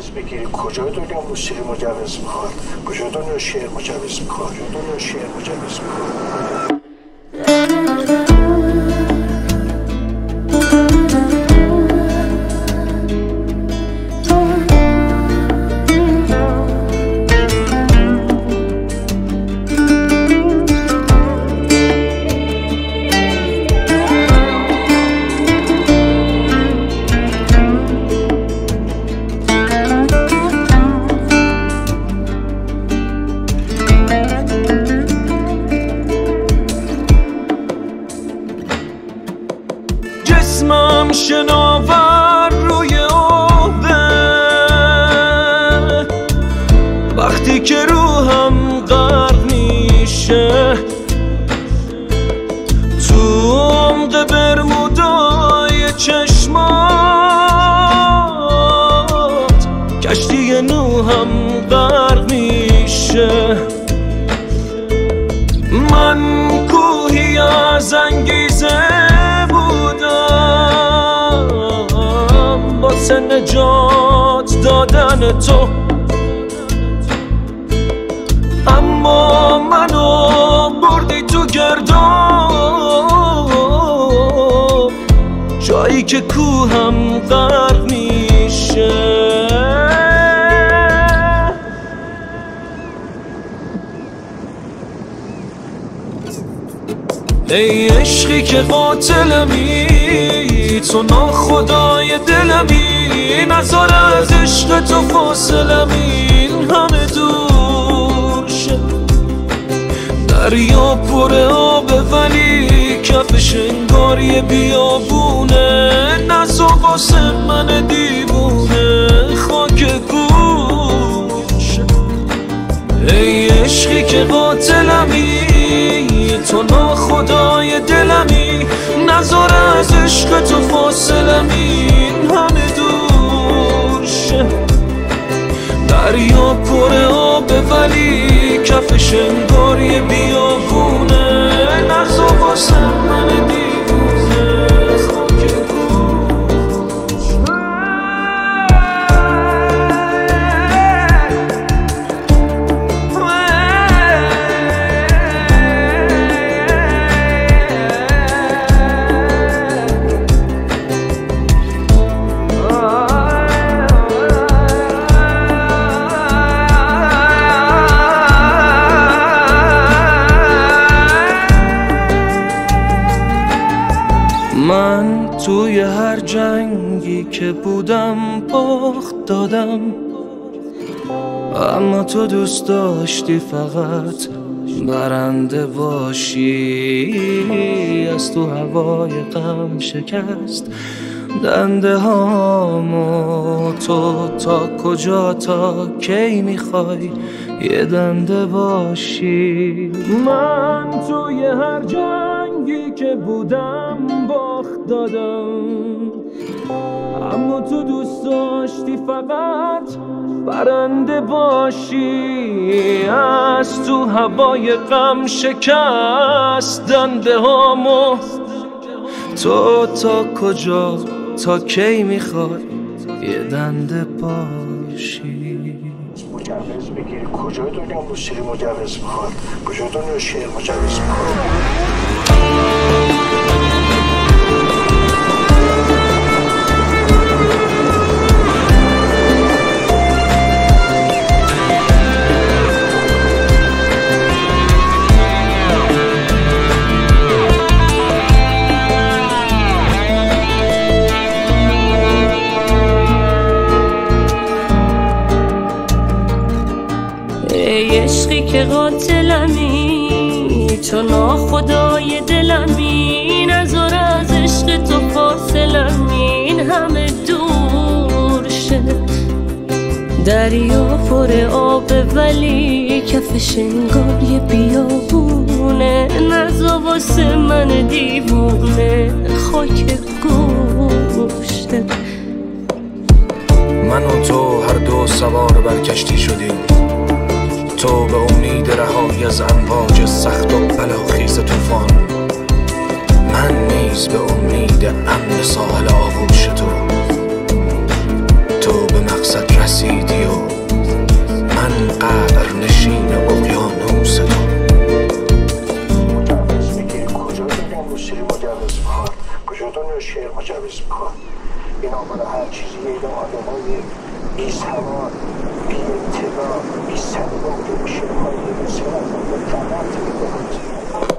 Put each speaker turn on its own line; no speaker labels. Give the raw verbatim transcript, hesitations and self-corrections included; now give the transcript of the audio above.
مجوز بگیری. کجای دنیا موسیقی مجوز میخواد؟ کجای دنیا شعر مجوز میخواد؟ کجای دنیا شعر مجوز میخواد؟
جسمم شناور روی آبه، وقتی که روحم غرق میشه تو عمق برمودای چشمات، کشتی نوحم غرق میشه. من کوهی از انگیزه واسه نجات دادن تو، اما منو بردی تو گرداب، جایی که کوهم غرق میشه. ای عشقی که قاتلمی، تو ناخدای دلمی، نذار از عشق تو فاصلمی این همه دور شه. دریا پر آبه ولی کفش انگار یه بیابونه، نذار واسه من دیوونه خاک گوشه. ای عشقی که قاتلمی، تو ناخدای دلمی، نذار از عشق تو فاصلمی این همه دور شه. دریا پر آبه ولی کفش انگار یه بیابونه، نذار واسه من دیوونه خاک من توی هر جنگی که بودم باخت دادم، اما تو دوست داشتی فقط برنده باشی. از تو هوای غم شکست دنده هامو، تو تا کجا تا کی میخوای یه دنده باشی. من توی هر جنگی که بودم باخت دادم، اما تو دوست داشتی فقط برنده باشی. از تو هوای غم شکست دنده هامو، تو تا کجا تا کی میخوای یه دنده باشی.
مجوز بگیری. کجای دنیا موسیقی مجوز میخواد؟ کجای دنیا شعر مجوز میخواد؟
ای عشقی که قاتلمی، تو ناخدای دلمی، نذار از عشق تو فاصلمی این همه دور شه. دریا پر آبه ولی کفش انگار یه بیابونه، نذار واسه من دیوونه خاک گوشه.
من و تو هر دو سوار بر کشتی شدیم، تو به امید رهایی از امواج سخت و بلاخیز طوفان، من نیز به امید امن ساحل آغوش تو. تو به مقصد رسیدی و من قبر نشین اقیانوس تو.
مجوز میگیری کجا دیدن موسیقی مجوز میخواد؟ کجا دنیا شعر مجوز میخواد؟ اینا برای هر چیزی اینا آدم های بی سواد، بی اطلاع، بی سلیقه که شعرهای موسیقی از آن به فقط میکنند.